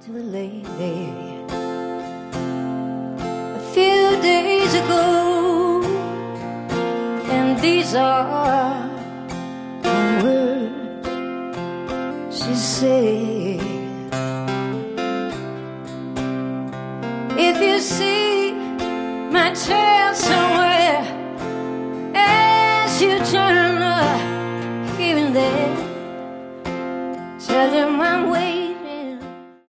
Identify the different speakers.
Speaker 1: to the lady a few days ago, and these are the words she said. If you see my tail somewhere as you turn here and there, tell him I'm waiting